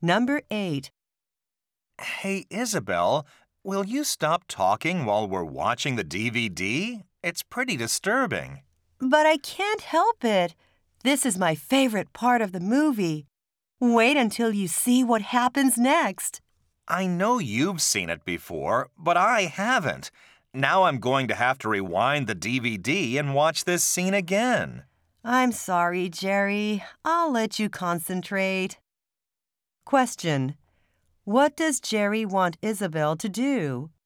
Number 8. Hey, Isabel, will you stop talking while we're watching the DVD? It's pretty disturbing. But I can't help it. This is my favorite part of the movie. Wait until you see what happens next. I know you've seen it before, but I haven't. Now I'm going to have to rewind the DVD and watch this scene again. I'm sorry, Jerry. I'll let you concentrate. Question. What does Jerry want Isabel to do?